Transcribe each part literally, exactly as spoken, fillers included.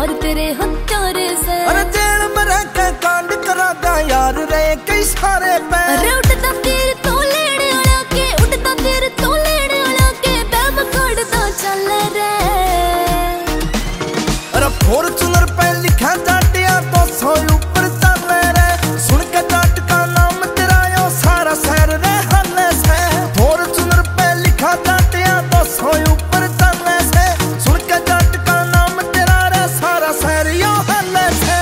यार तेरे हत्यारे से। अरे जेल में रह के कांड करागा यार रे कई सारे पे। अरे उठता तीर तो लेने वाला के, उठता तीर तो लेने वाला के, बैम खड़ता चल रे। अरे फॉर्च्यूनर पे लिखा जाटिया दो सौ ऊपर चल रे। सुन के जाट का नाम तेरा यो सारा शहर रे हल्ले से। फॉर्च्यूनर पे लिखा जाटिया दो सौ ऊपर चल से। सुन के जाट का नाम तेरा रे सारा शहर यो हल्ले से।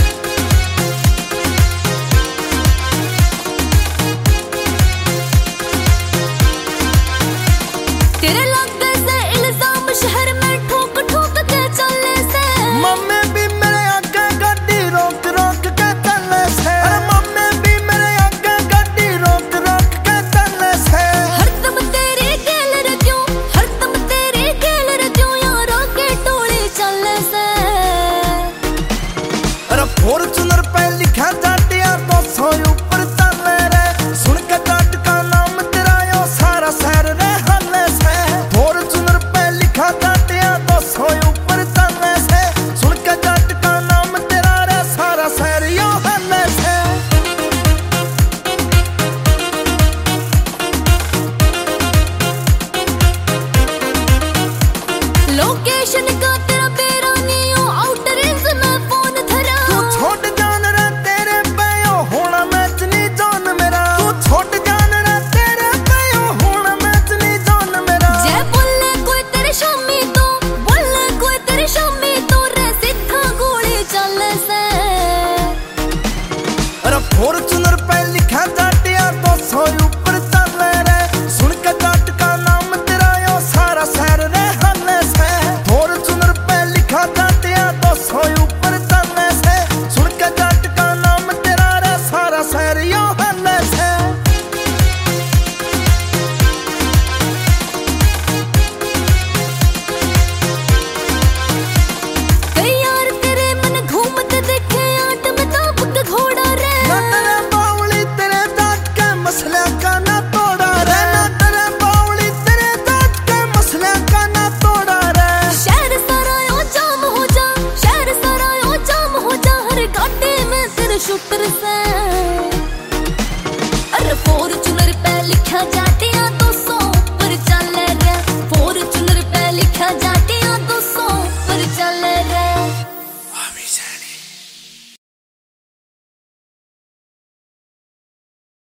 तेरे लगते से इल्जाम शहर में ठोक ठोक के चलने से। मम्मी भी मेरे आगे गाड़ी रोक रोक के चलने से। अरे मम्मी भी मेरे आगे गाड़ी रोक रोक के चलने से। हरदम तेरे गेल रे क्यों, हरदम तेरे गेल रे क्यों, यारों के टोले चलने से। अरे फॉर्च्यूनर पे लिखा जाटिया दो सौ ऊपर चल रे। सुन के जाट का नाम तेरा यो सारा शहर रे हल्ले से। फॉर्च्यूनर पे लिखा जाटिया दो सौ ऊपर चल से। सुन के जाट का नाम तेरा रे सारा शहर यो हल्ले से। लोकेशन का तेरा बेरा नहीं हो, आउटर रेंज में फोन धरा। तू छोड़ जान रे तेरे पे यो होना मैच नहीं जान मेरा। तू छोड़ जान रे तेरे पे यो होना मैच नहीं जान मेरा। जय बोले कोई तेरे शामी तो, बोले कोई तेरे शामी तो, रे सीधा गोली चल से। अरे फॉर्च्यूनर